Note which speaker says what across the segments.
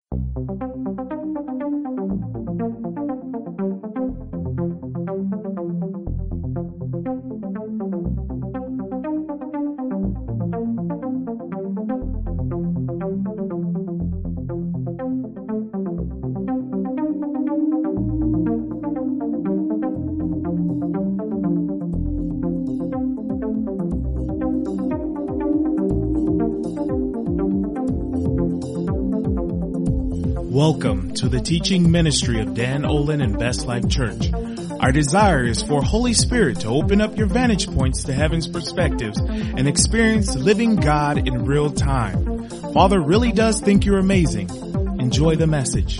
Speaker 1: Welcome to the teaching ministry of Dan Olin and Best Life Church. Our desire is for Holy Spirit to open up your vantage points to heaven's perspectives and experience living God in real time. Father really does think you're amazing. Enjoy the message.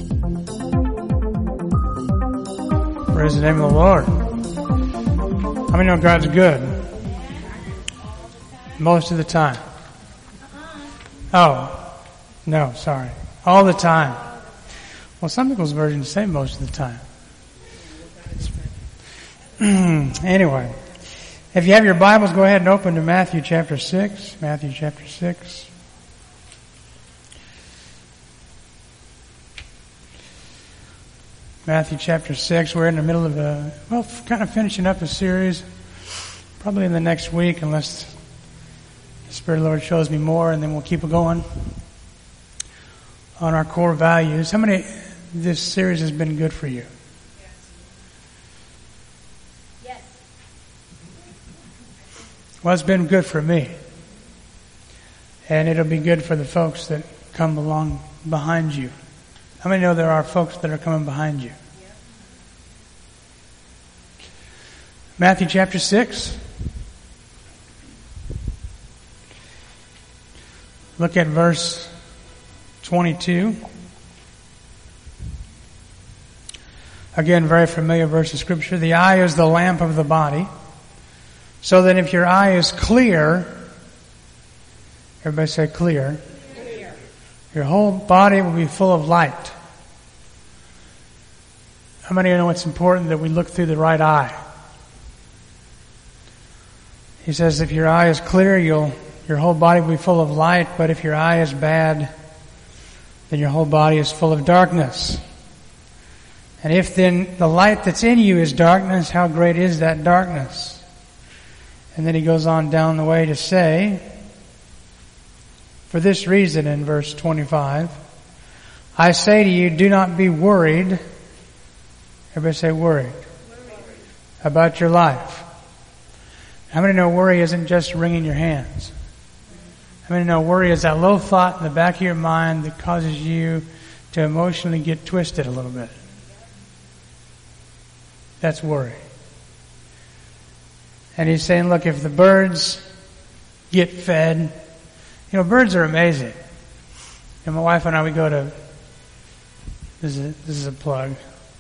Speaker 2: Praise the name of the Lord. How many know God's good? Most of the time. Oh, no, sorry. All the time. Well, some people's versions say most of the time. Anyway, if you have your Bibles, go ahead and open to Matthew chapter 6. Matthew chapter 6. Matthew chapter 6. We're in the middle of kind of finishing up a series. Probably in the next week, unless the Spirit of the Lord shows me more, and then we'll keep it going on our core values. How many this series has been good for you?
Speaker 3: Yes.
Speaker 2: Well, it's been good for me. And it'll be good for the folks that come along behind you. How many know there are folks that are coming behind you?
Speaker 3: Yep.
Speaker 2: Matthew chapter 6. Look at verse 22. Again, very familiar verse of Scripture. The eye is the lamp of the body. So that if your eye is clear, everybody say clear.
Speaker 3: Clear.
Speaker 2: Your whole body will be full of light. How many of you know it's important that we look through the right eye? He says if your eye is clear, your whole body will be full of light, but if your eye is bad, then your whole body is full of darkness. And if then the light that's in you is darkness, how great is that darkness? And then he goes on down the way to say, for this reason in verse 25, I say to you, do not be worried. Everybody say worried. About your life. How many know worry isn't just wringing your hands? How many know worry is that little thought in the back of your mind that causes you to emotionally get twisted a little bit? That's worry. And he's saying, look, if the birds get fed, birds are amazing. And my wife and I, we go to, this is a plug.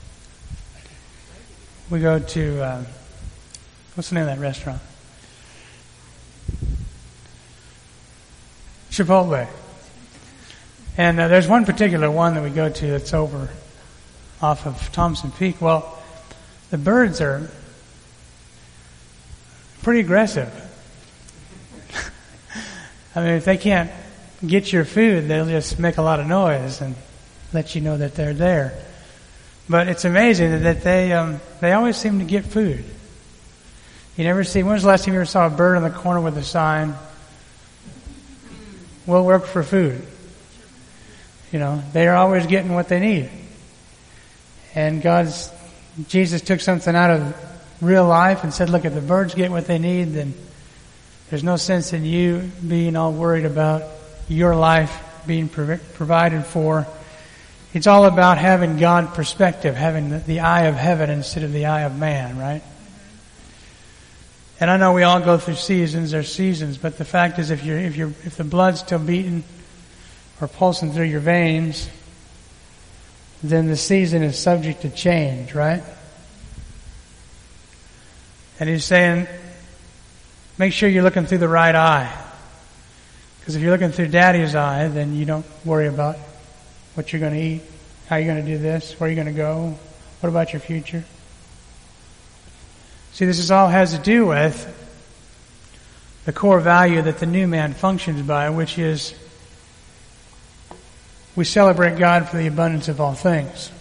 Speaker 2: We go to, what's the name of that restaurant? Chipotle. And there's one particular one that we go to that's over off of Thompson Peak. Well, the birds are pretty aggressive. I mean, if they can't get your food, they'll just make a lot of noise and let you know that they're there. But it's amazing that they always seem to get food. You never see, when was the last time you ever saw a bird on the corner with a sign, we'll work for food? They are always getting what they need. And Jesus took something out of real life and said, look, if the birds get what they need, then there's no sense in you being all worried about your life being provided for. It's all about having God perspective, having the eye of heaven instead of the eye of man, right? And I know we all go through seasons, there's seasons, but the fact is if the blood's still beating or pulsing through your veins, then the season is subject to change, right? And he's saying, make sure you're looking through the right eye. Because if you're looking through Daddy's eye, then you don't worry about what you're going to eat, how you're going to do this, where you're going to go, what about your future. See, this all has to do with the core value that the new man functions by, which is we celebrate God for the abundance of all things.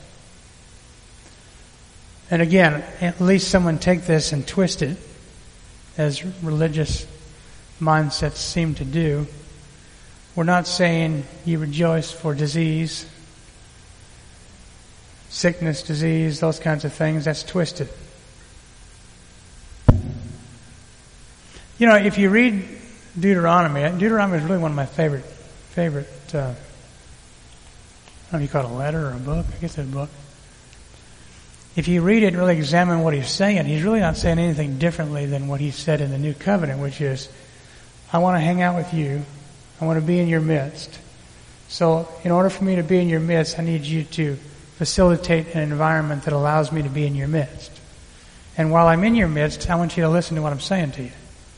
Speaker 2: And again, at least someone take this and twist it, as religious mindsets seem to do. We're not saying you rejoice for disease, sickness, disease, those kinds of things. That's twisted. You know, if you read Deuteronomy is really one of my favorite, I don't know if you call it a letter or a book. I guess it's a book. If you read it and really examine what he's saying, he's really not saying anything differently than what he said in the New Covenant, which is, I want to hang out with you. I want to be in your midst. So in order for me to be in your midst, I need you to facilitate an environment that allows me to be in your midst. And while I'm in your midst, I want you to listen to what I'm saying to you.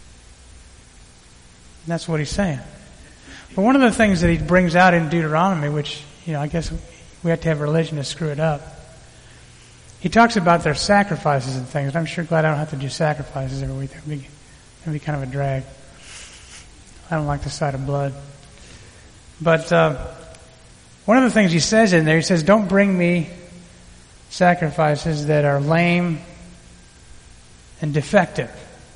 Speaker 2: And that's what he's saying. But one of the things that he brings out in Deuteronomy, which, I guess we have to have religion to screw it up, he talks about their sacrifices and things. I'm sure glad I don't have to do sacrifices every week. That'd be kind of a drag. I don't like the sight of blood. But one of the things he says in there, he says, don't bring me sacrifices that are lame and defective.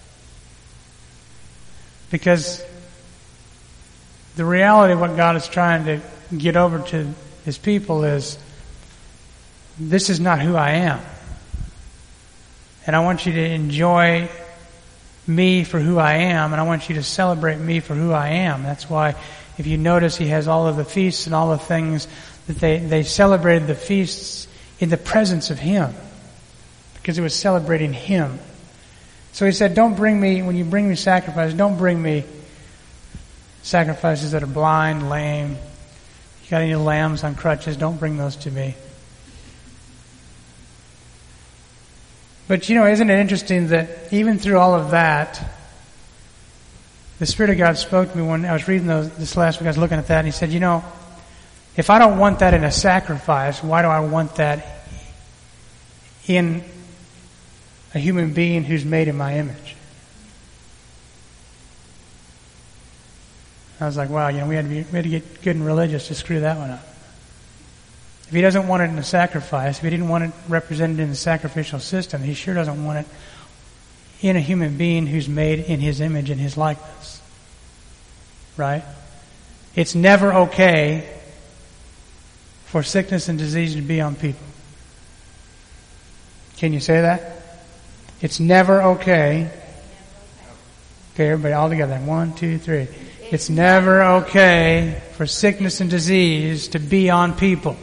Speaker 2: Because the reality of what God is trying to get over to his people is, this is not who I am. And I want you to enjoy me for who I am, and I want you to celebrate me for who I am. That's why, if you notice, he has all of the feasts and all the things that they celebrated the feasts in the presence of him, because it was celebrating him. So he said, when you bring me sacrifices, don't bring me sacrifices that are blind, lame. You got any lambs on crutches, don't bring those to me. But isn't it interesting that even through all of that, the Spirit of God spoke to me when I was reading this last week. I was looking at that, and he said, if I don't want that in a sacrifice, why do I want that in a human being who's made in my image? I was like, wow, we had to get good and religious to screw that one up. If he doesn't want it in a sacrifice, if he didn't want it represented in the sacrificial system, he sure doesn't want it in a human being who's made in his image and his likeness. Right? It's never okay for sickness and disease to be on people. Can you say that? It's never okay. Okay, everybody all together. 1, 2, 3. It's never okay for sickness and disease to be on people.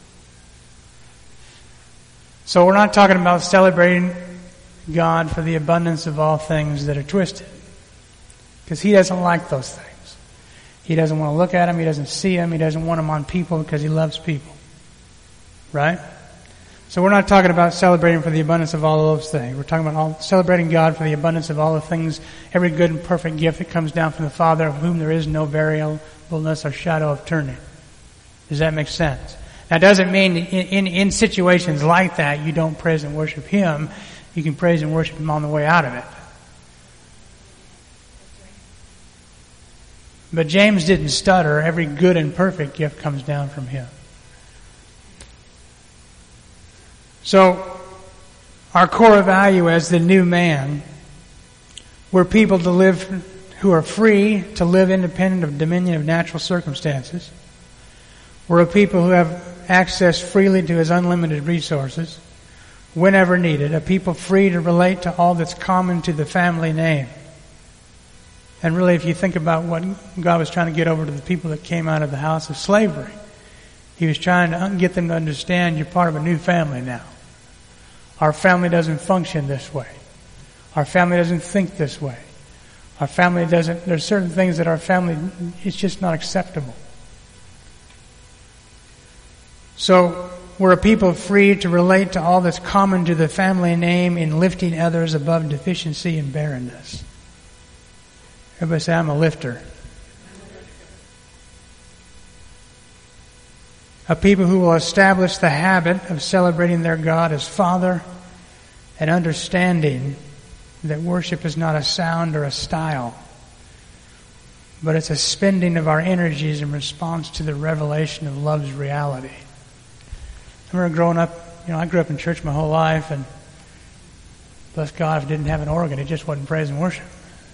Speaker 2: So we're not talking about celebrating God for the abundance of all things that are twisted. Because he doesn't like those things. He doesn't want to look at them. He doesn't see them. He doesn't want them on people because he loves people. Right? So we're not talking about celebrating for the abundance of all of those things. We're talking about celebrating God for the abundance of all the things, every good and perfect gift that comes down from the Father, of whom there is no variableness or shadow of turning. Does that make sense? That doesn't mean in situations like that you don't praise and worship him. You can praise and worship him on the way out of it. But James didn't stutter. Every good and perfect gift comes down from him. So, our core value as the new man, we're people to live who are free to live independent of dominion of natural circumstances. We're a people who have access freely to his unlimited resources whenever needed. A people free to relate to all that's common to the family name. And really, if you think about what God was trying to get over to the people that came out of the house of slavery, he was trying to get them to understand you're part of a new family now. Our family doesn't function this way. Our family doesn't think this way. Our family doesn't, there's certain things that our family, it's just not acceptable. So, we're a people free to relate to all that's common to the family name in lifting others above deficiency and barrenness. Everybody say, I'm a lifter. A people who will establish the habit of celebrating their God as Father and understanding that worship is not a sound or a style. but it's a spending of our energies in response to the revelation of love's reality. I remember growing up, I grew up in church my whole life, and bless God, if it didn't have an organ, it just wasn't praise and worship.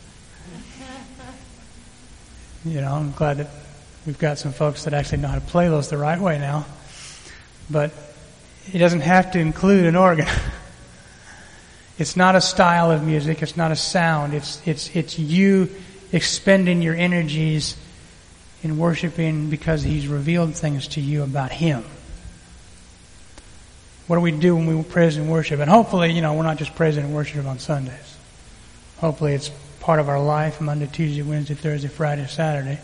Speaker 2: I'm glad that we've got some folks that actually know how to play those the right way now. But it doesn't have to include an organ. It's not a style of music. It's not a sound. It's you expending your energies in worshiping because He's revealed things to you about Him. What do we do when we praise and worship? And hopefully, we're not just praising and worshiping on Sundays. Hopefully it's part of our life, Monday, Tuesday, Wednesday, Thursday, Friday, Saturday.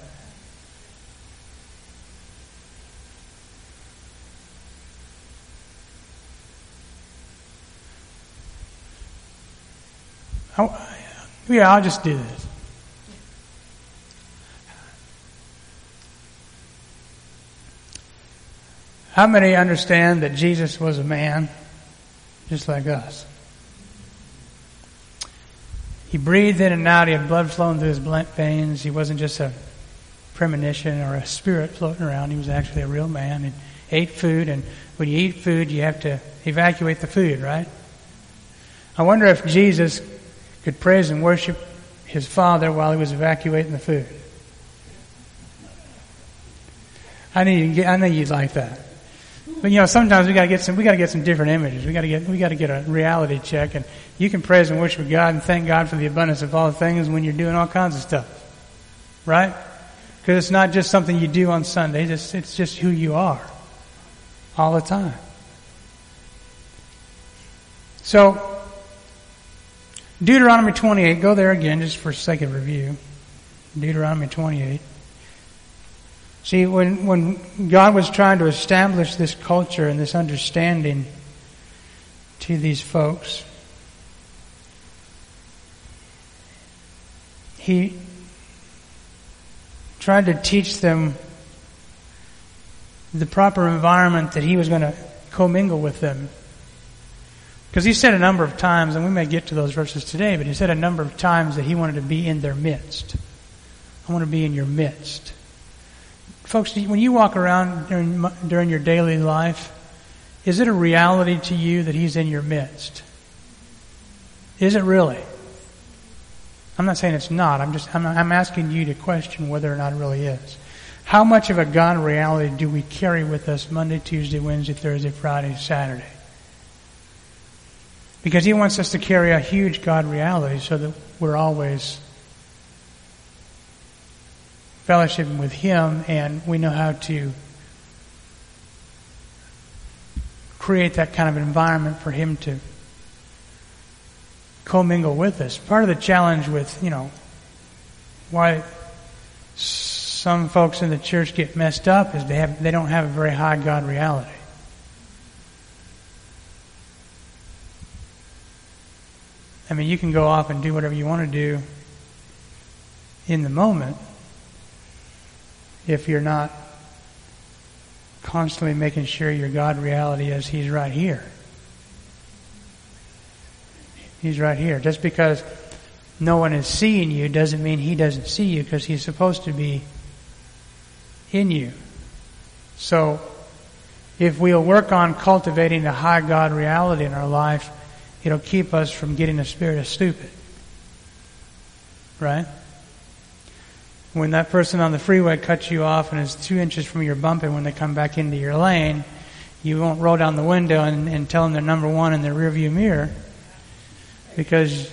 Speaker 2: I'll just do this. How many understand that Jesus was a man just like us? He breathed in and out. He had blood flowing through his veins. He wasn't just a premonition or a spirit floating around. He was actually a real man. He ate food, and when you eat food, you have to evacuate the food, right? I wonder if Jesus could praise and worship His Father while He was evacuating the food. I know you'd like that. But sometimes we got to get some different images. We got to get a reality check, and you can praise and worship God and thank God for the abundance of all things when you're doing all kinds of stuff, right? Because it's not just something you do on Sundays. It's just who you are all the time. So Deuteronomy 28. Go there again, just for sake of review. Deuteronomy 28. See, when God was trying to establish this culture and this understanding to these folks, He tried to teach them the proper environment that He was going to commingle with them. Because He said a number of times, and we may get to those verses today, but He said a number of times that He wanted to be in their midst. I want to be in your midst. Folks, when you walk around during your daily life, is it a reality to you that He's in your midst? Is it really? I'm not saying it's not. I'm asking you to question whether or not it really is. How much of a God reality do we carry with us Monday, Tuesday, Wednesday, Thursday, Friday, Saturday? Because He wants us to carry a huge God reality so that we're always fellowshipping with Him, and we know how to create that kind of environment for Him to commingle with us. Part of the challenge with, why some folks in the church get messed up is they don't have a very high God reality. I mean, you can go off and do whatever you want to do in the moment if you're not constantly making sure your God reality is He's right here. He's right here. Just because no one is seeing you doesn't mean He doesn't see you, because He's supposed to be in you. So if we'll work on cultivating a high God reality in our life, it'll keep us from getting a spirit of stupid. Right? When that person on the freeway cuts you off and is 2 inches from your bump, and when they come back into your lane, you won't roll down the window and tell them they're number one in their rearview mirror, because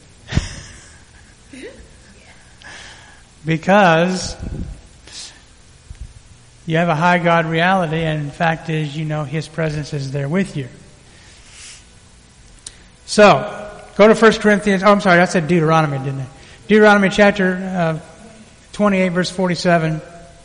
Speaker 2: you have a high God reality, and the fact is, His presence is there with you. So, go to 1 Corinthians, I said Deuteronomy, didn't I? Deuteronomy chapter 28, verse 47.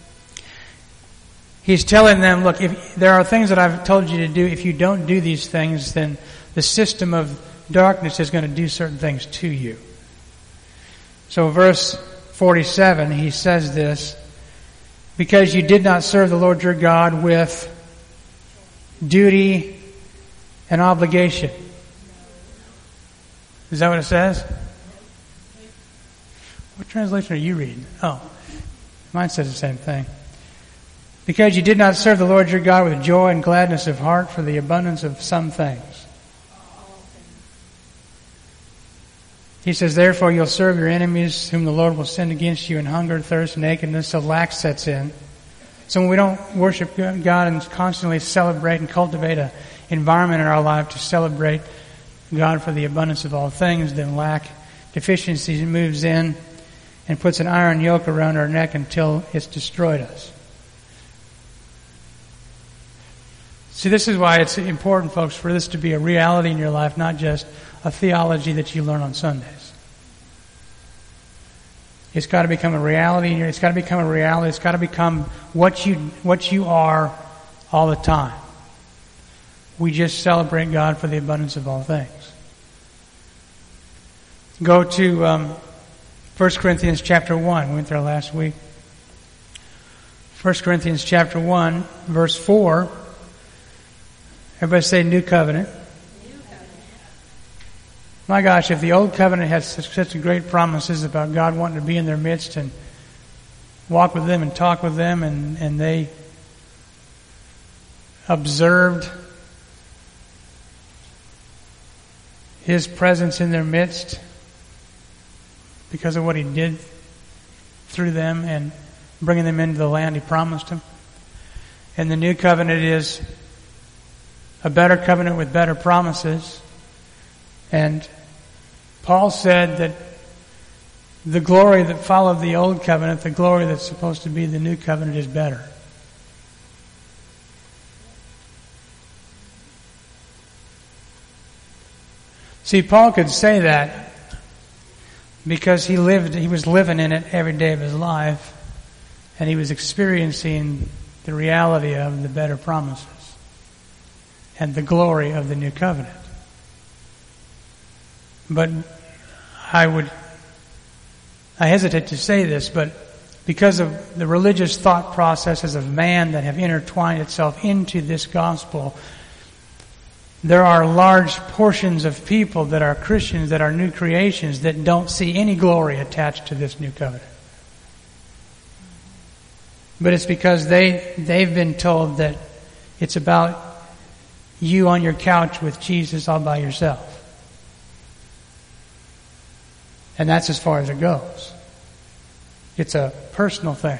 Speaker 2: He's telling them, look, if there are things that I've told you to do, if you don't do these things, then the system of darkness is going to do certain things to you. So verse 47, he says this, because you did not serve the Lord your God with duty and obligation. Is that what it says? What translation are you reading? Oh. Mine says the same thing. Because you did not serve the Lord your God with joy and gladness of heart for the abundance of some things. He says, therefore you'll serve your enemies whom the Lord will send against you in hunger, thirst, nakedness, so lack sets in. So when we don't worship God and constantly celebrate and cultivate an environment in our life to celebrate God for the abundance of all things, then lack, deficiency moves in and puts an iron yoke around our neck until it's destroyed us. See, this is why it's important, folks, for this to be a reality in your life, not just a theology that you learn on Sundays. It's got to become a reality. It's got to become a reality. It's got to become what you are all the time. We just celebrate God for the abundance of all things. Go to 1 Corinthians chapter 1. We went there last week. 1 Corinthians chapter 1, verse 4. Everybody say New Covenant. My gosh, if the Old Covenant has such great promises about God wanting to be in their midst and walk with them and talk with them, and they observed His presence in their midst because of what He did through them and bringing them into the land He promised them. And the New Covenant is a better covenant with better promises. And Paul said that the glory that followed the old covenant, the glory that's supposed to be the new covenant, is better. See, Paul could say that because he was living in it every day of his life, and he was experiencing the reality of the better promises and the glory of the new covenant. But I hesitate to say this, but because of the religious thought processes of man that have intertwined itself into this gospel, there are large portions of people that are Christians, that are new creations, that don't see any glory attached to this new covenant. But it's because they've been told that it's about you on your couch with Jesus all by yourself. And that's as far as it goes. It's a personal thing.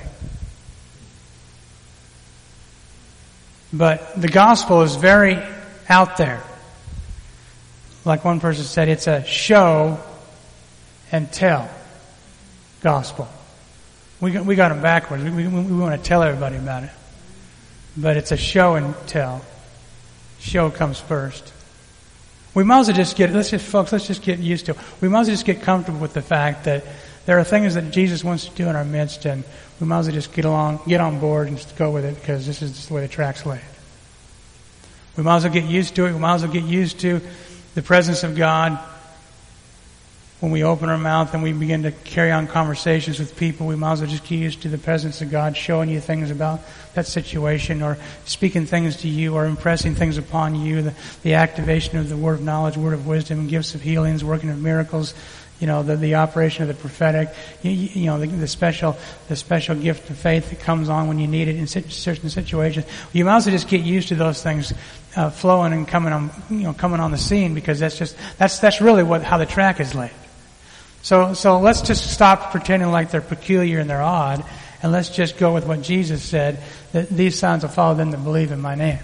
Speaker 2: But the gospel is very out there. Like one person said, it's a show and tell gospel. We got them backwards. We want to tell everybody about it. But it's a show and tell. Show comes first. We might as well just get used to it. We might as well just get comfortable with the fact that there are things that Jesus wants to do in our midst, and we might as well just get on board and just go with it, because this is just the way the track's laid. We might as well get used to it. We might as well get used to the presence of God. When we open our mouth and we begin to carry on conversations with people, we might as well just get used to the presence of God showing you things about that situation, or speaking things to you, or impressing things upon you, the activation of the word of knowledge, word of wisdom, gifts of healings, working of miracles, the operation of the prophetic, the special gift of faith that comes on when you need it in certain situations. You might as well just get used to those things flowing and coming on the scene, because that's really how the track is laid. So let's just stop pretending like they're peculiar and they're odd, and let's just go with what Jesus said, that these signs will follow them that believe in my name.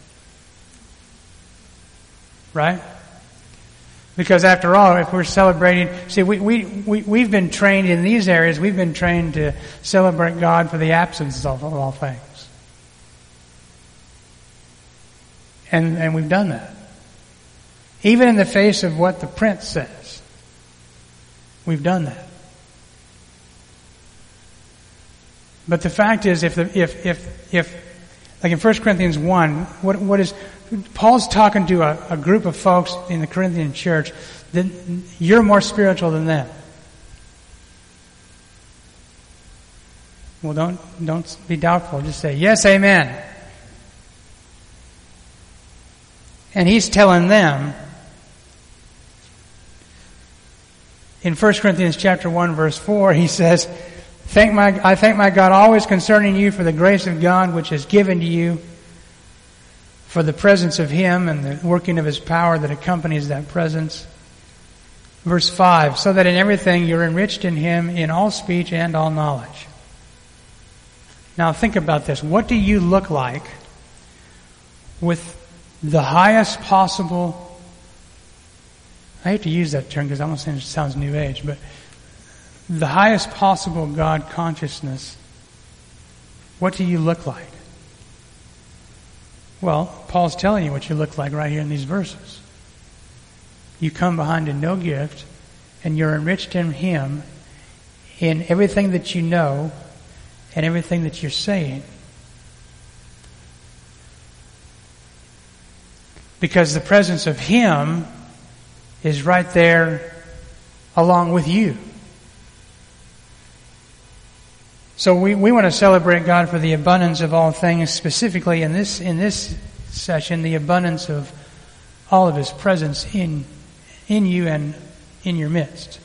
Speaker 2: Right? Because after all, if we're celebrating, see, we've been trained in these areas, we've been trained to celebrate God for the absence of all things. And we've done that. Even in the face of what the prince says. We've done that. But the fact is, if like in 1 Corinthians 1, what is Paul's talking to a group of folks in the Corinthian church, that you're more spiritual than them. Well, don't be doubtful. Just say yes, amen. And he's telling them in 1 Corinthians chapter 1 verse 4, he says I thank my God always concerning you for the grace of God which is given to you, for the presence of Him and the working of His power that accompanies that presence. Verse 5, so that in everything you're enriched in Him in all speech and all knowledge. Now think about this. What do you look like with the highest possible, I hate to use that term because I'm not saying it sounds New Age, but the highest possible God consciousness, what do you look like? Well, Paul's telling you what you look like right here in these verses. You come behind a no gift, and you're enriched in Him in everything that you know and everything that you're saying. Because the presence of Him is right there along with you. So we want to celebrate God for the abundance of all things, specifically in this session, the abundance of all of His presence in you and in your midst.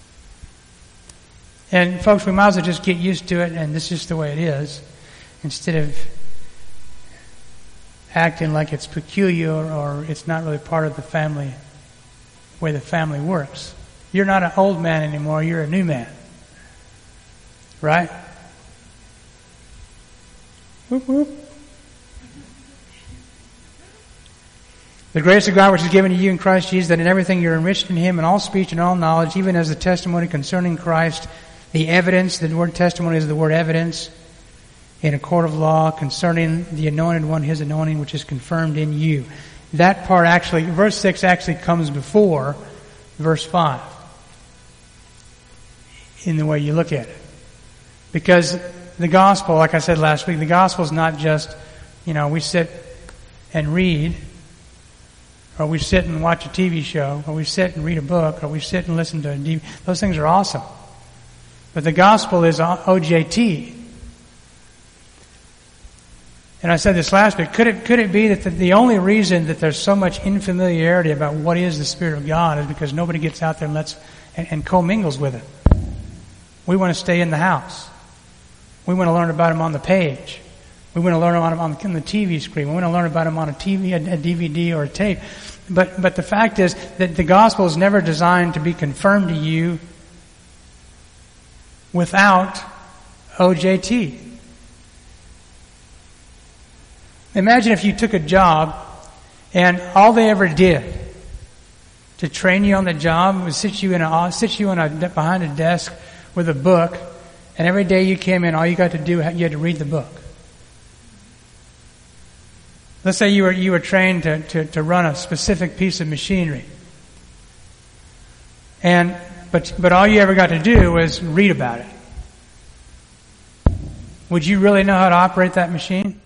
Speaker 2: And folks, we might as well just get used to it, and this is the way it is, instead of acting like it's peculiar or it's not really part of the family, the way the family works. You're not an old man anymore, you're a new man. Right? Whoop, whoop. The grace of God which is given to you in Christ Jesus, that in everything you're enriched in Him in all speech and all knowledge, even as the testimony concerning Christ, the evidence, the word testimony is the word evidence, in a court of law concerning the anointed one, His anointing, which is confirmed in you. That part actually, verse 6 actually comes before verse 5 in the way you look at it. Because the gospel, like I said last week, the gospel is not just, we sit and read, or we sit and watch a TV show, or we sit and read a book, or we sit and listen to a DVD. Those things are awesome. But the gospel is OJT. And I said this last week, could it be that the only reason that there's so much infamiliarity about what is the Spirit of God is because nobody gets out there and commingles with it? We want to stay in the house. We want to learn about Him on the page. We want to learn about Him on the TV screen. We want to learn about Him on a TV, a DVD, or a tape. But the fact is that the gospel is never designed to be confirmed to you without OJT. Imagine if you took a job and all they ever did to train you on the job was sit you behind a desk with a book, and every day you came in, all you got to do, you had to read the book. Let's say you were trained to run a specific piece of machinery, but all you ever got to do was read about it. Would you really know how to operate that machine?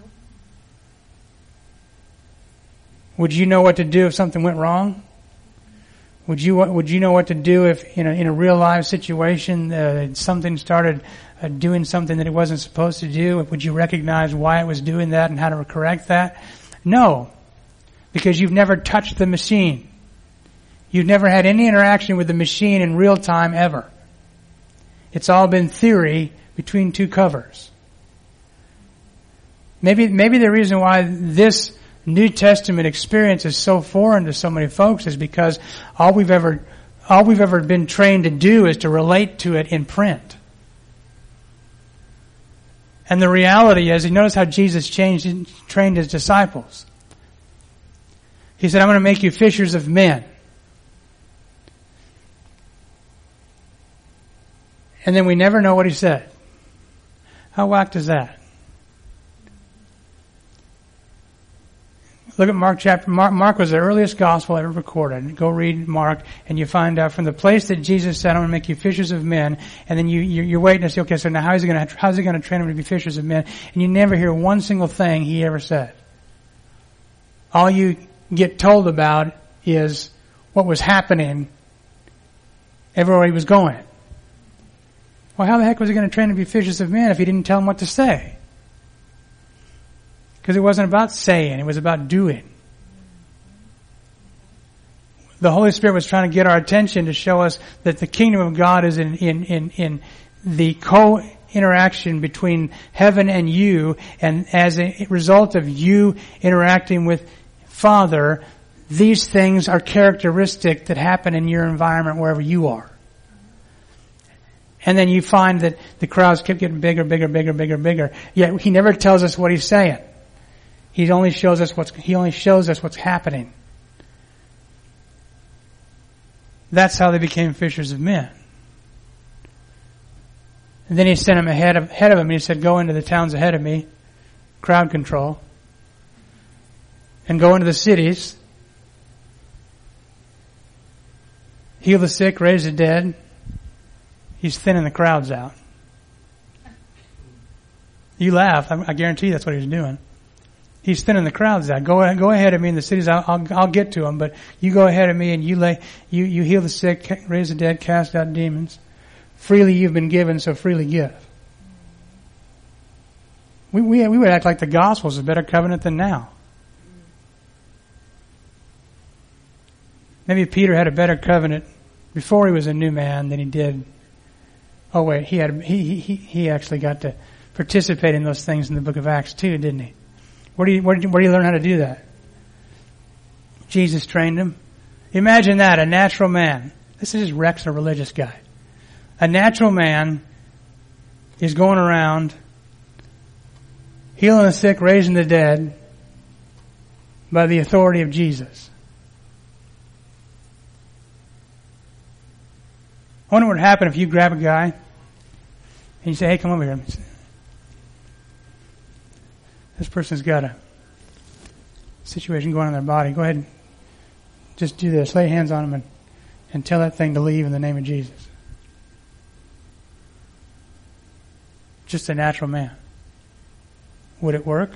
Speaker 2: Would you know what to do if something went wrong? Would you know what to do if in a real life situation something started doing something that it wasn't supposed to do? Would you recognize why it was doing that and how to correct that? No, because you've never touched the machine. You've never had any interaction with the machine in real time ever. It's all been theory between two covers. Maybe the reason why this New Testament experience is so foreign to so many folks is because all we've ever been trained to do is to relate to it in print. And the reality is, you notice how Jesus trained His disciples. He said, I'm going to make you fishers of men. And then we never know what He said. How whacked is that? Look at Mark chapter. Mark was the earliest gospel ever recorded. Go read Mark, and you find out from the place that Jesus said, "I'm going to make you fishers of men," and then you're waiting to see, okay, so now how's he going to train them to be fishers of men? And you never hear one single thing He ever said. All you get told about is what was happening everywhere He was going. Well, how the heck was He going to train them to be fishers of men if He didn't tell them what to say? Because it wasn't about saying, it was about doing. The Holy Spirit was trying to get our attention to show us that the kingdom of God is in the interaction between heaven and you, and as a result of you interacting with Father, these things are characteristic that happen in your environment wherever you are. And then you find that the crowds keep getting bigger, bigger, bigger, bigger, bigger. Yet he never tells us what he's saying. He only shows us what's happening. That's how they became fishers of men. And then he sent them ahead of him, and he said, go into the towns ahead of me, crowd control, and go into the cities, heal the sick, raise the dead. He's thinning the crowds out. You laugh. I guarantee you that's what he's doing. He's thinning the crowds out. Go ahead of me in the cities. I'll get to them, but you go ahead of me and you heal the sick, raise the dead, cast out demons. Freely you've been given, so freely give. We would act like the gospel is a better covenant than now. Maybe Peter had a better covenant before he was a new man than he did. Oh wait, he actually got to participate in those things in the book of Acts too, didn't he? Where do you learn how to do that? Jesus trained him. Imagine that, a natural man. This is Rex, a religious guy. A natural man is going around healing the sick, raising the dead by the authority of Jesus. I wonder what would happen if you grab a guy and you say, hey, come over here. This person's got a situation going on in their body. Go ahead and just do this. Lay hands on them and tell that thing to leave in the name of Jesus. Just a natural man. Would it work?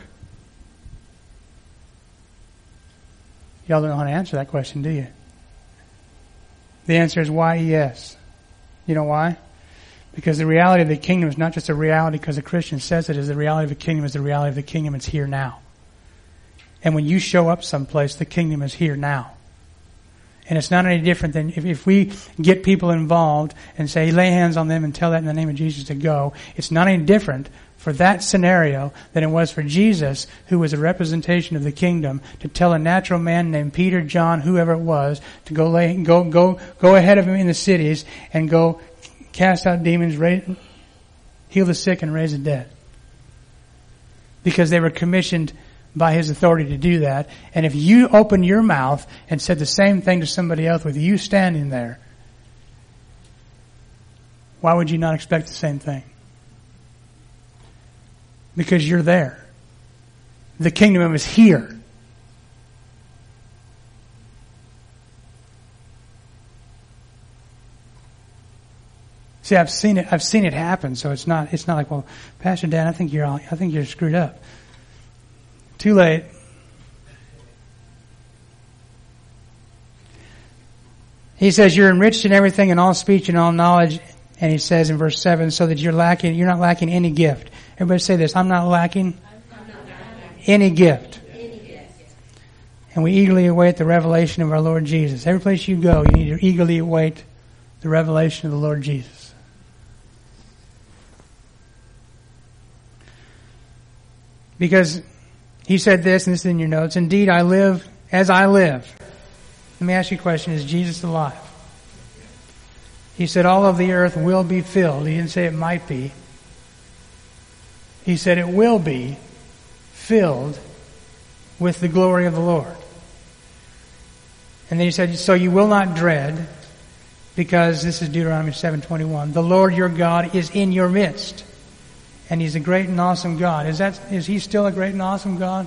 Speaker 2: Y'all don't know how to answer that question, do you? The answer is why? Yes. You know why? Because the reality of the kingdom is not just a reality because a Christian says it is. The reality of the kingdom is the reality of the kingdom. It's here now. And when you show up someplace, the kingdom is here now. And it's not any different than if we get people involved and say, lay hands on them and tell that in the name of Jesus to go. It's not any different for that scenario than it was for Jesus, who was a representation of the kingdom, to tell a natural man named Peter, John, whoever it was, to go ahead of him in the cities and go cast out demons, heal the sick, and raise the dead. Because they were commissioned by his authority to do that. And if you opened your mouth and said the same thing to somebody else with you standing there, why would you not expect the same thing? Because you're there. The kingdom is here. See, I've seen it happen, so it's not like, well, Pastor Dan, I think you're screwed up. Too late. He says you're enriched in everything, in all speech and all knowledge, and he says in verse 7, so that you're not lacking any gift. Everybody say this, I'm not lacking any gift. And we eagerly await the revelation of our Lord Jesus. Every place you go, you need to eagerly await the revelation of the Lord Jesus. Because he said this, and this is in your notes, indeed I live as I live. Let me ask you a question, is Jesus alive? He said all of the earth will be filled. He didn't say it might be. He said it will be filled with the glory of the Lord. And then he said, so you will not dread, because this is Deuteronomy 7:21. The Lord your God is in your midst. And he's a great and awesome God. Is he still a great and awesome God?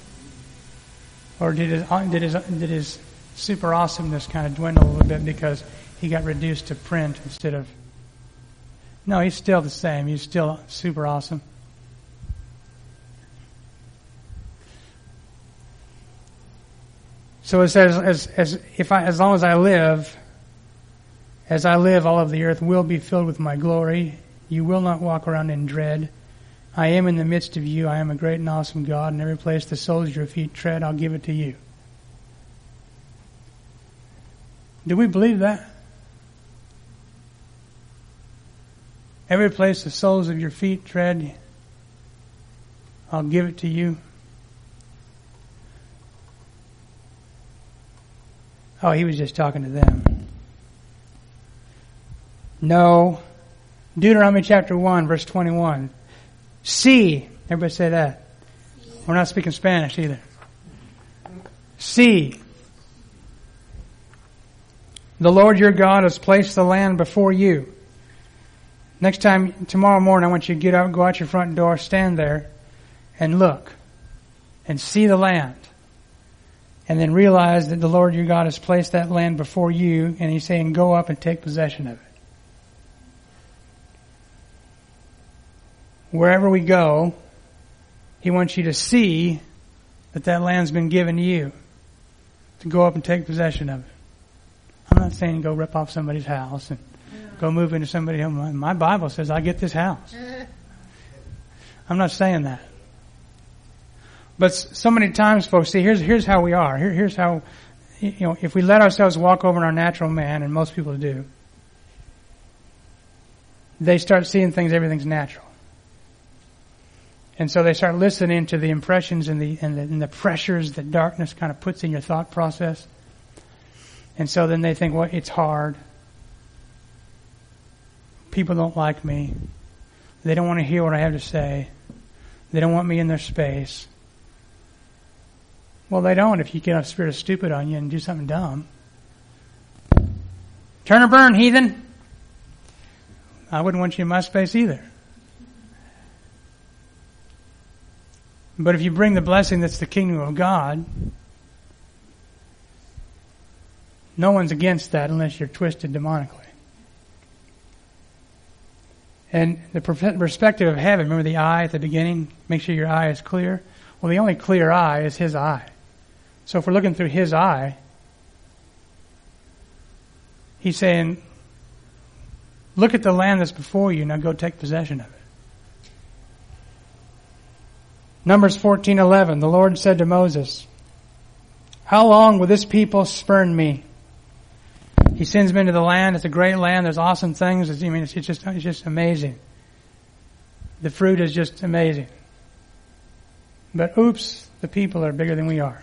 Speaker 2: Or did his super awesomeness kind of dwindle a little bit because he got reduced to print instead of... No, he's still the same. He's still super awesome. So it says, as long as I live, all of the earth will be filled with my glory. You will not walk around in dread. I am in the midst of you. I am a great and awesome God. And every place the soles of your feet tread, I'll give it to you. Do we believe that? Every place the soles of your feet tread, I'll give it to you. Oh, he was just talking to them. No. Deuteronomy chapter 1, verse 21. See. Everybody say that. We're not speaking Spanish either. See. The Lord your God has placed the land before you. Next time, tomorrow morning, I want you to get up, go out your front door, stand there, and look. And see the land. And then realize that the Lord your God has placed that land before you, and He's saying, go up and take possession of it. Wherever we go, He wants you to see that that land's been given to you. To go up and take possession of it. I'm not saying go rip off somebody's house and go move into somebody's home. My Bible says I get this house. I'm not saying that. But so many times, folks, see, here's how we are. Here's how, if we let ourselves walk over in our natural man, and most people do, they start seeing things, everything's natural. And so they start listening to the impressions and the pressures that darkness kind of puts in your thought process. And so then they think, well, it's hard. People don't like me. They don't want to hear what I have to say. They don't want me in their space. Well, they don't if you get a spirit of stupid on you and do something dumb. Turn or burn, heathen. I wouldn't want you in my space either. But if you bring the blessing that's the kingdom of God, no one's against that unless you're twisted demonically. And the perspective of heaven, remember the eye at the beginning? Make sure your eye is clear. Well, the only clear eye is His eye. So if we're looking through His eye, He's saying, look at the land that's before you, now go take possession of it. Numbers 14:11, the Lord said to Moses, how long will this people spurn me? He sends them into the land. It's a great land. There's awesome things. It's just amazing. The fruit is just amazing. But oops, the people are bigger than we are.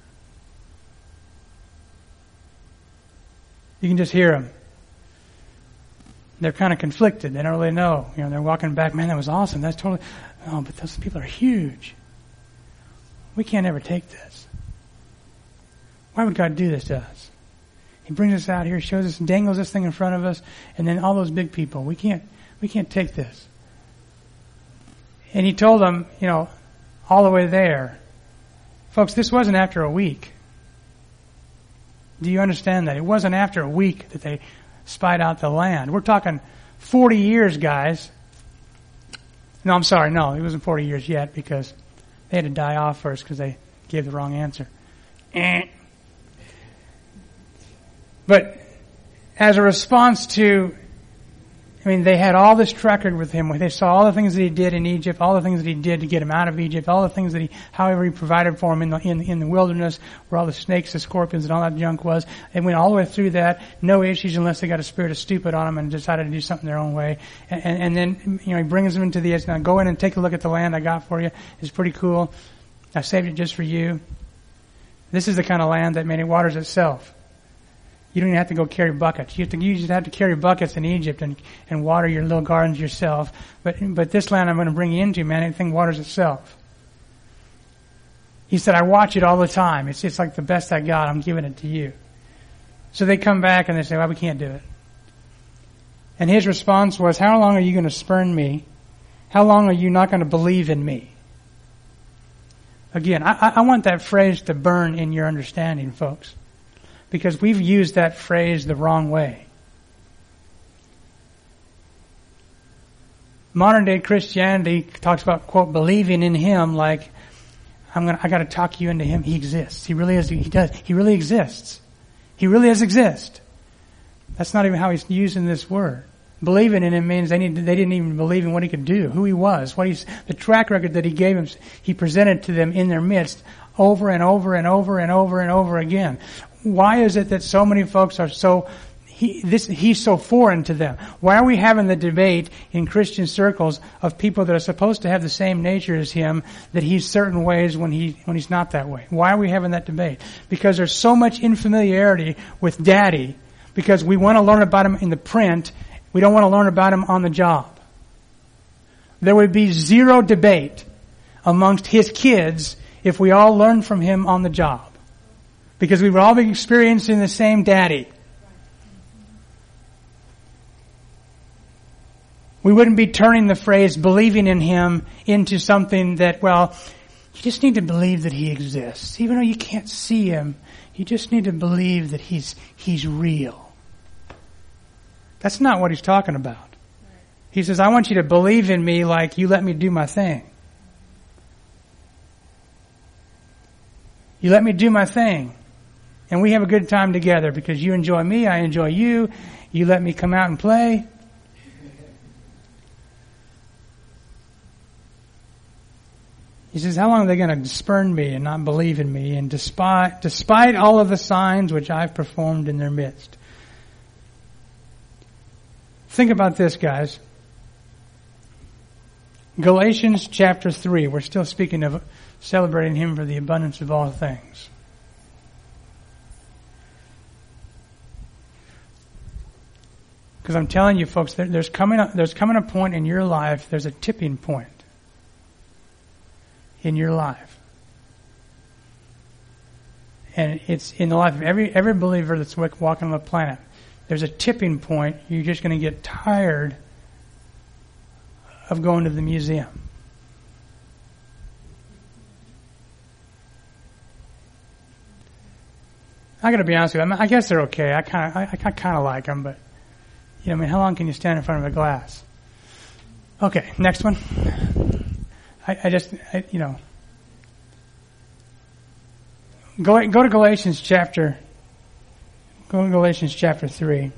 Speaker 2: You can just hear them. They're kind of conflicted. They don't really know. They're walking back, man, that was awesome. That's totally, oh, but those people are huge. We can't ever take this. Why would God do this to us? He brings us out here, shows us, dangles this thing in front of us, and then all those big people. We can't take this. And He told them, all the way there. Folks, this wasn't after a week. Do you understand that? It wasn't after a week that they spied out the land. We're talking 40 years, guys. No, I'm sorry. No, it wasn't 40 years yet because they had to die off first because they gave the wrong answer. But as a response to, they had all this track record with Him. They saw all the things that He did in Egypt, all the things that He did to get Him out of Egypt, all the things that however He provided for Him in the wilderness, where all the snakes, the scorpions, and all that junk was. They went all the way through that, no issues unless they got a spirit of stupid on them and decided to do something their own way. And then, He brings them into the edge. Now go in and take a look at the land I got for you. It's pretty cool. I saved it just for you. This is the kind of land that, it waters itself. You don't even have to go carry buckets. You just have to carry buckets in Egypt and water your little gardens yourself. But this land I'm going to bring you into, man, anything waters itself. He said, I watch it all the time. It's just like the best I got. I'm giving it to you. So they come back and they say, well, we can't do it. And His response was, how long are you going to spurn me? How long are you not going to believe in me? Again, I want that phrase to burn in your understanding, folks. Because we've used that phrase the wrong way. Modern day Christianity talks about, quote, believing in Him like, I got to talk you into Him. He exists. He really is. He does. He really exists. He really does exist. That's not even how He's using this word. Believing in Him means they didn't even believe in what He could do, who He was, the track record that He gave them. He presented to them in their midst over and over and over and over and over again. Why is it that so many folks are so he's so foreign to them? Why are we having the debate in Christian circles of people that are supposed to have the same nature as him, that he's certain ways when he's not that way? Why are we having that debate? Because there's so much infamiliarity with Daddy, because we want to learn about him in the print, we don't want to learn about him on the job. There would be zero debate amongst his kids if we all learned from him on the job. Because we would all be experiencing the same Daddy. We wouldn't be turning the phrase believing in him into something that, well, you just need to believe that he exists. Even though you can't see him, you just need to believe that he's real. That's not what he's talking about. He says, I want you to believe in me like you let me do my thing. You let me do my thing. And we have a good time together because you enjoy me, I enjoy you. You let me come out and play. He says, how long are they going to spurn me and not believe in me, and despite all of the signs which I've performed in their midst? Think about this, guys. Galatians chapter 3. We're still speaking of celebrating him for the abundance of all things. Because I'm telling you, folks, there's coming a point in your life, there's a tipping point in your life. And it's in the life of every believer that's walking on the planet. There's a tipping point. You're just going to get tired of going to the museum. I got to be honest with you. I guess they're okay. I kind of like them, but how long can you stand in front of a glass? Okay, next one. Go to Galatians chapter 3.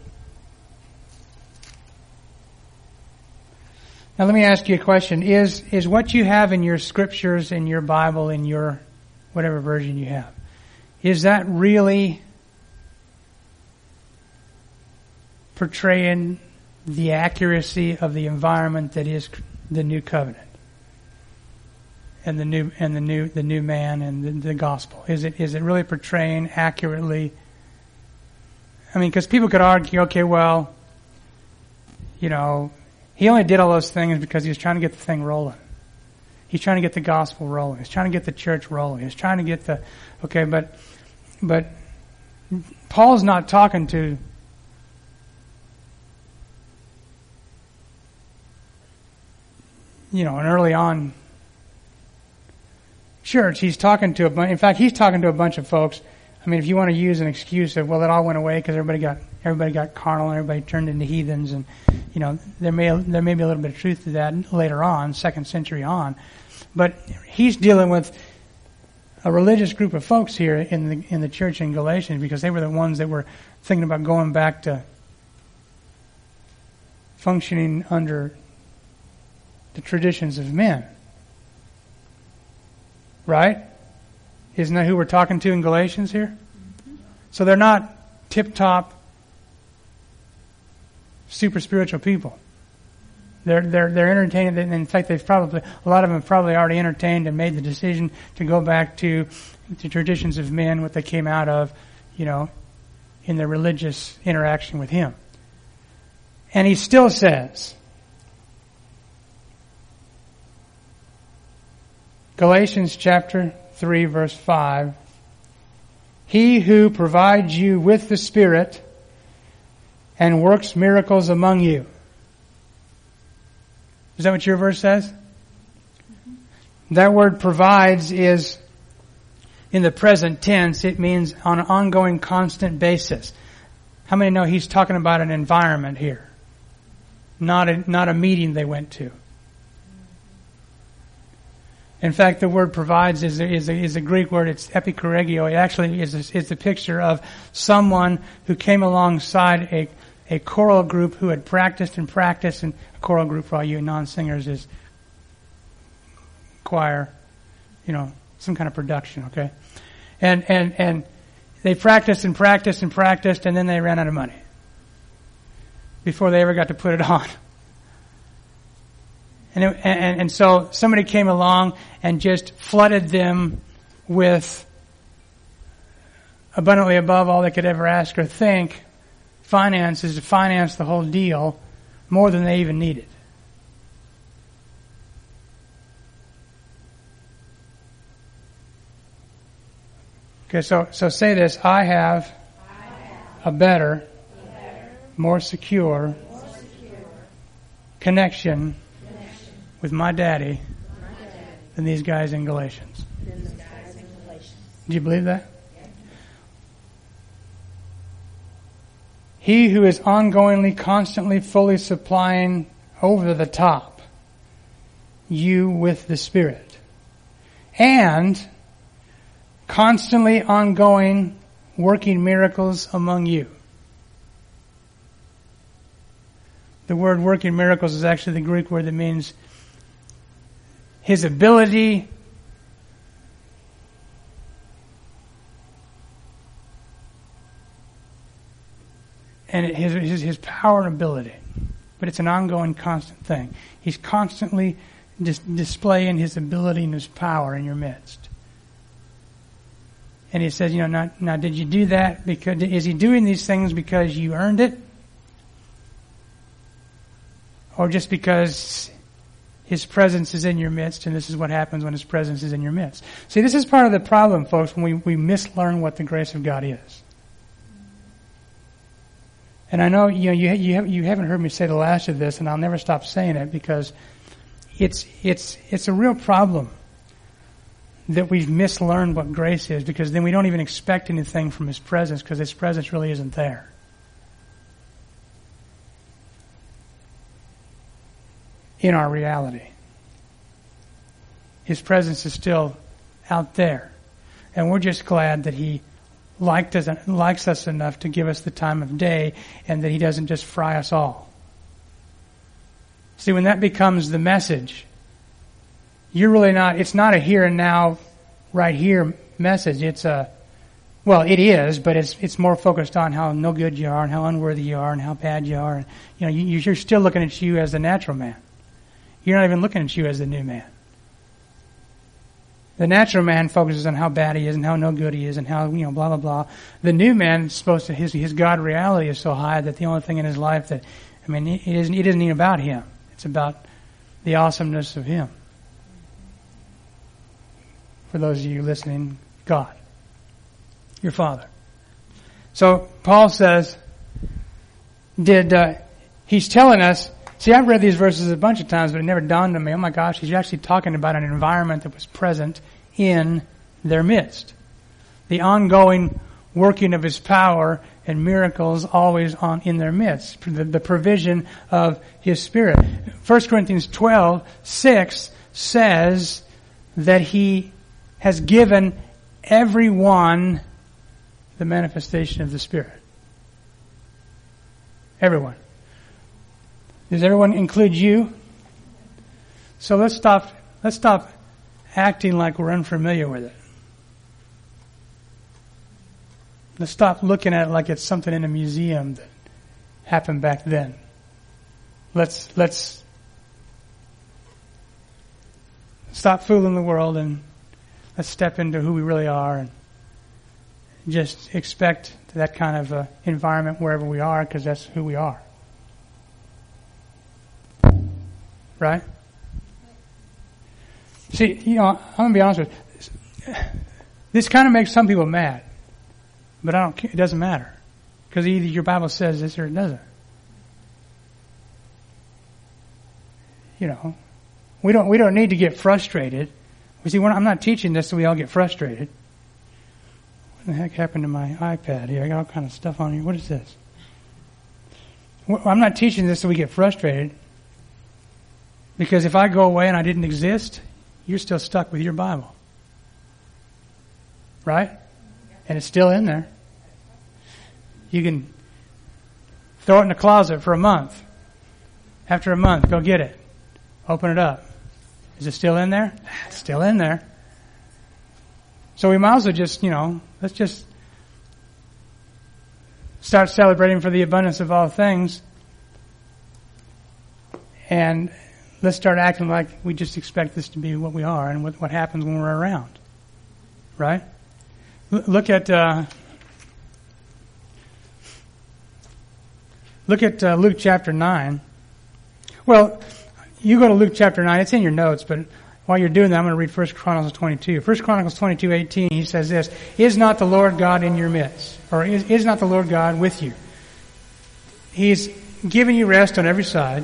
Speaker 2: Now let me ask you a question. Is what you have in your scriptures, in your Bible, in your whatever version you have, is that really portraying the accuracy of the environment that is the new covenant and the new man and the gospel? Is it really portraying accurately? I mean, because people could argue, okay, well, he only did all those things because he was trying to get the thing rolling. He's trying to get the gospel rolling. He's trying to get the church rolling. He's trying to get but Paul's not talking to an early on church. He's talking to he's talking to a bunch of folks. I mean, if you want to use an excuse of, well, it all went away because everybody got carnal and everybody turned into heathens, and there may be a little bit of truth to that later on, 2nd century on, but he's dealing with a religious group of folks here in the church in Galatians, because they were the ones that were thinking about going back to functioning under the traditions of men. Right? Isn't that who we're talking to in Galatians here? So they're not tip-top, super spiritual people. They're entertained. In fact, a lot of them have probably already entertained and made the decision to go back to the traditions of men, what they came out of, in their religious interaction with him. And he still says, Galatians chapter 3, verse 5, he who provides you with the Spirit and works miracles among you. Is that what your verse says? That word provides is in the present tense. It means on an ongoing, constant basis. How many know he's talking about an environment here? Not a meeting they went to. In fact, the word provides is a Greek word. It's epikoregio. It actually is the picture of someone who came alongside a choral group who had practiced, and a choral group for all you non-singers is choir, some kind of production, okay? And they practiced, and then they ran out of money. before they ever got to put it on. And so somebody came along and just flooded them with abundantly above all they could ever ask or think finances to finance the whole deal, more than they even needed. Okay, so say this: I have a better, more secure connection with my daddy than these guys in Galatians. Do you believe that? He who is ongoingly, constantly, fully supplying over the top you with the Spirit, and constantly ongoing working miracles among you. The word working miracles is actually the Greek word that means his ability and his power and ability. But it's an ongoing, constant thing. He's constantly displaying his ability and his power in your midst. And he says, now did you do that because, is he doing these things because you earned it? Or just because his presence is in your midst, and this is what happens when his presence is in your midst. See, this is part of the problem, folks, when we mislearn what the grace of God is. And I know you haven't heard me say the last of this, and I'll never stop saying it because it's a real problem that we've mislearned what grace is, because then we don't even expect anything from his presence because his presence really isn't there. In our reality. His presence is still out there. And we're just glad that he likes us enough to give us the time of day, and that he doesn't just fry us all. See, when that becomes the message, you're really not, it's not a here and now, right here message. It is, but it's more focused on how no good you are and how unworthy you are and how bad you are. And, you're still looking at you as the natural man. You're not even looking at you as the new man. The natural man focuses on how bad he is and how no good he is and how, blah, blah, blah. The new man is supposed to, his God reality is so high that the only thing in his life that, it isn't even about him. It's about the awesomeness of him. For those of you listening, God, your Father. So Paul says, he's telling us, see, I've read these verses a bunch of times, but it never dawned on me, oh my gosh, he's actually talking about an environment that was present in their midst. The ongoing working of his power and miracles always in their midst. The provision of his Spirit. 1 Corinthians 12:6 says that he has given everyone the manifestation of the Spirit. Everyone. Does everyone include you? So let's stop acting like we're unfamiliar with it. Let's stop looking at it like it's something in a museum that happened back then. Let's stop fooling the world and let's step into who we really are and just expect that kind of environment wherever we are, because that's who we are. Right? See, I'm going to be honest with you. This kind of makes some people mad. But I don't care. It doesn't matter. Because either your Bible says this or it doesn't. We don't need to get frustrated. See, I'm not teaching this so we all get frustrated. What the heck happened to my iPad here? I got all kind of stuff on here. What is this? I'm not teaching this so we get frustrated. Because if I go away and I didn't exist, you're still stuck with your Bible. Right? And it's still in there. You can throw it in the closet for a month. After a month, go get it. Open it up. Is it still in there? It's still in there. So we might as well just, let's just start celebrating for the abundance of all things And let's start acting like we just expect this to be what we are and what happens when we're around. Right? Look at Luke chapter 9. Well, you go to Luke chapter 9. It's in your notes, but while you're doing that, I'm going to read 1 Chronicles 22. 1 Chronicles 22:18, he says this, "Is not the Lord God in your midst?" Or is not the Lord God with you? He's giving you rest on every side.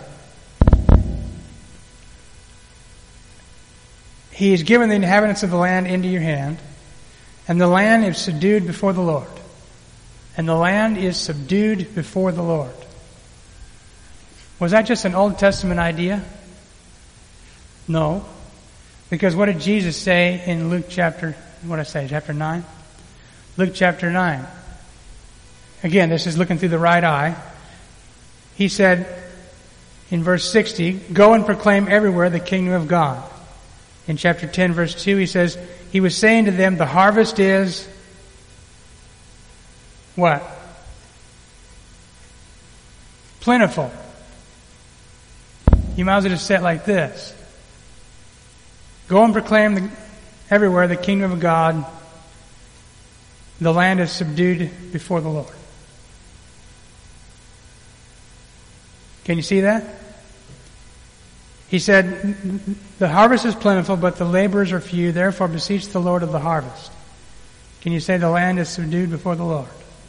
Speaker 2: He has given the inhabitants of the land into your hand, and the land is subdued before the Lord. And the land is subdued before the Lord. Was that just an Old Testament idea? No. Because what did Jesus say in Luke chapter 9? Luke chapter 9. Again, this is looking through the right eye. He said in verse 60, "Go and proclaim everywhere the kingdom of God." In chapter 10, verse 2, he says, he was saying to them, the harvest is what? Plentiful. You might as well just say it like this. Go and proclaim everywhere the kingdom of God. The land is subdued before the Lord. Can you see that? He said, the harvest is plentiful, but the laborers are few. Therefore beseech the Lord of the harvest. Can you say the land is subdued before the Lord?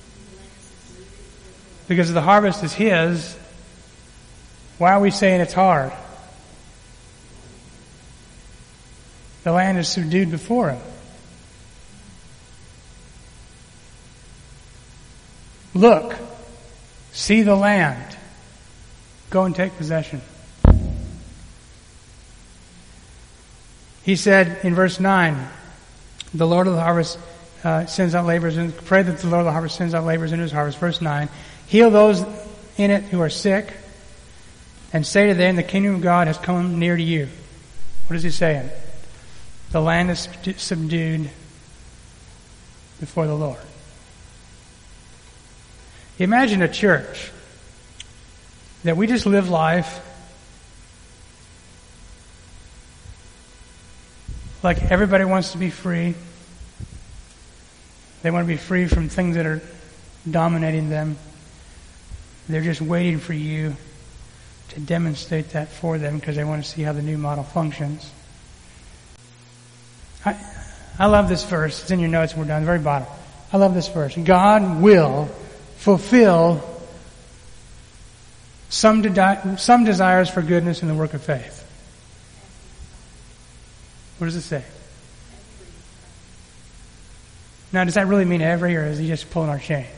Speaker 2: Because the harvest is His. Why are we saying it's hard? The land is subdued before Him. Look, see the land. Go and take possession. He said in verse 9, the Lord of the harvest sends out laborers, and pray that the Lord of the harvest sends out laborers into His harvest. Verse 9, heal those in it who are sick, and say to them, the kingdom of God has come near to you. What is He saying? The land is subdued before the Lord. Imagine a church that we just live life like everybody wants to be free. They want to be free from things that are dominating them. They're just waiting for you to demonstrate that for them because they want to see how the new model functions. I love this verse. It's in your notes. We're down the very bottom. I love this verse. God will fulfill some desires for goodness in the work of faith. What does it say? Now, does that really mean every, or is He just pulling our chain?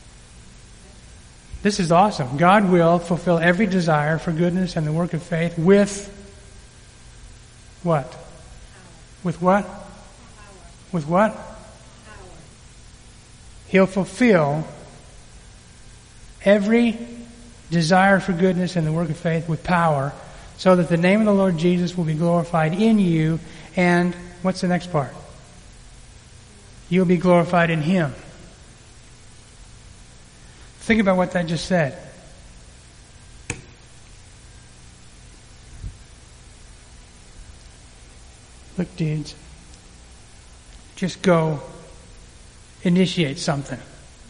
Speaker 2: This is awesome. God will fulfill every desire for goodness and the work of faith with what? With what? With what? He'll fulfill every desire for goodness and the work of faith with power, so that the name of the Lord Jesus will be glorified in you. And what's the next part? You'll be glorified in Him. Think about what that just said. Look, dudes, just go initiate something,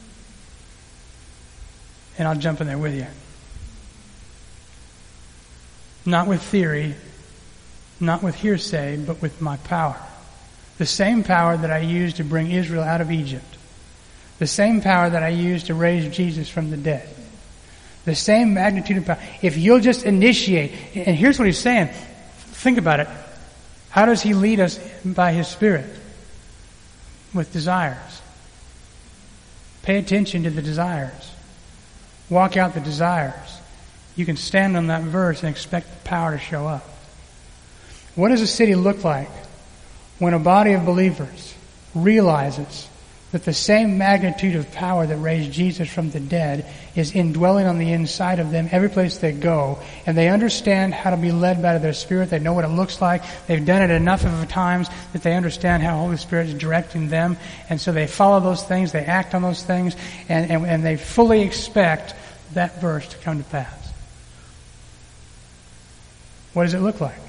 Speaker 2: and I'll jump in there with you. Not with theory, not with hearsay, but with my power. The same power that I used to bring Israel out of Egypt. The same power that I used to raise Jesus from the dead. The same magnitude of power. If you'll just initiate, and here's what He's saying. Think about it. How does He lead us? By His Spirit. With desires. Pay attention to the desires. Walk out the desires. You can stand on that verse and expect the power to show up. What does a city look like when a body of believers realizes that the same magnitude of power that raised Jesus from the dead is indwelling on the inside of them every place they go, and they understand how to be led by their Spirit? They know what it looks like. They've done it enough of times that they understand how the Holy Spirit is directing them, and so they follow those things, they act on those things, and they fully expect that verse to come to pass. What does it look like?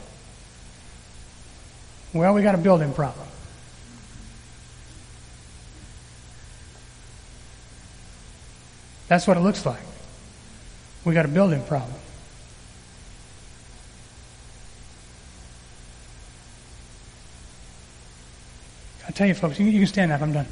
Speaker 2: Well, we got a building problem. That's what it looks like. We got a building problem. I'll tell you folks, you can stand up, I'm done.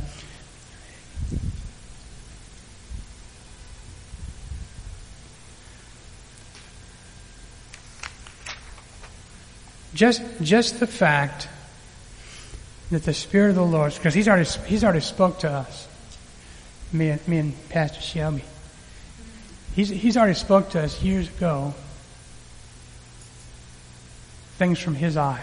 Speaker 2: Just the fact that the Spirit of the Lord, because He's already spoke to us, me and Pastor Shelby. He's already spoke to us years ago, things from His eye.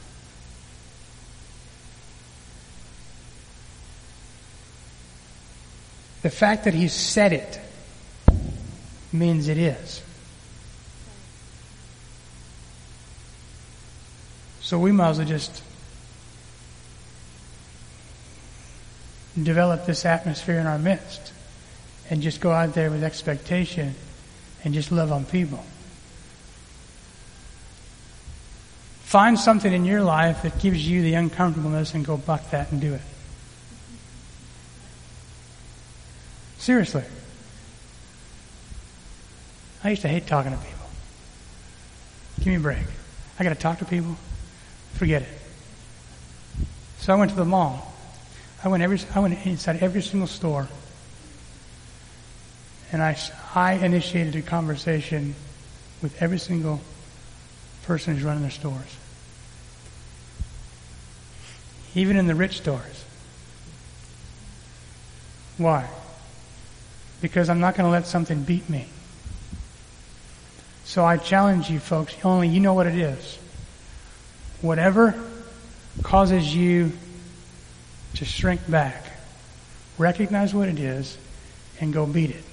Speaker 2: The fact that He said it means it is. So we might as well just develop this atmosphere in our midst and just go out there with expectation and just love on people. Find something in your life that gives you the uncomfortableness and go buck that and do it. Seriously. I used to hate talking to people. Give me a break. I got to talk to people. Forget it. So I went to the mall. I went inside every single store, and I initiated a conversation with every single person who's running their stores, even in the rich stores. Why? Because I'm not going to let something beat me. So I challenge you folks, only you know what it is. Whatever causes you to shrink back, recognize what it is and go beat it.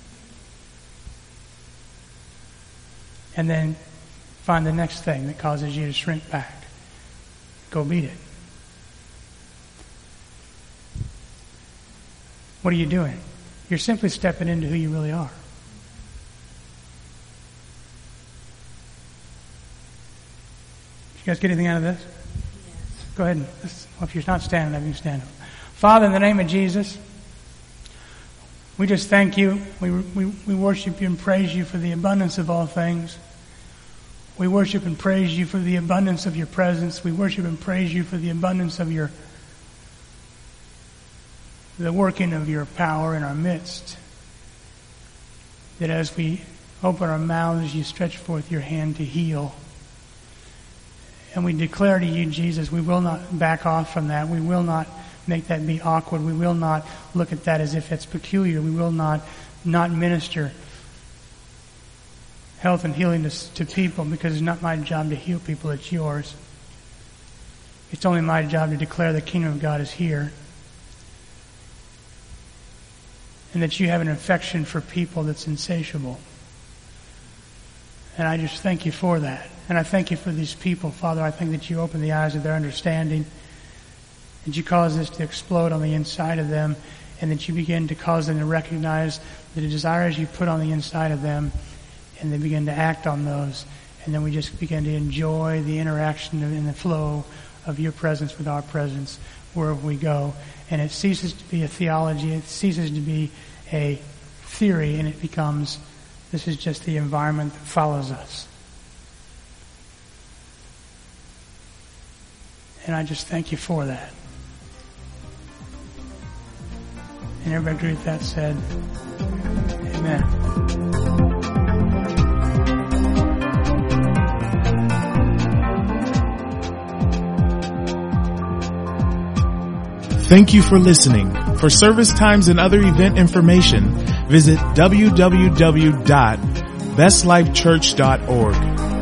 Speaker 2: And then find the next thing that causes you to shrink back. Go beat it. What are you doing? You're simply stepping into who you really are. You guys get anything out of this? Yes. Go ahead. If you're not standing up, you can stand up. Father, in the name of Jesus, we just thank you. We worship you and praise you for the abundance of all things. We worship and praise you for the abundance of your presence. We worship and praise you for the abundance of the working of your power in our midst. That as we open our mouths, you stretch forth your hand to heal. And we declare to you, Jesus, we will not back off from that. We will not make that be awkward. We will not look at that as if it's peculiar. We will not minister health and healing to people, because it's not my job to heal people, it's yours. It's only my job to declare the kingdom of God is here. And that you have an affection for people that's insatiable. And I just thank you for that. And I thank you for these people, Father. I think that you open the eyes of their understanding, that you cause this to explode on the inside of them, and that you begin to cause them to recognize the desires you put on the inside of them, and they begin to act on those. And then we just begin to enjoy the interaction and the flow of your presence with our presence wherever we go. And it ceases to be a theology, it ceases to be a theory, and it becomes, this is just the environment that follows us. And I just thank you for that. And everybody agree with that said, amen.
Speaker 1: Thank you for listening. For service times and other event information, visit www.bestlifechurch.org.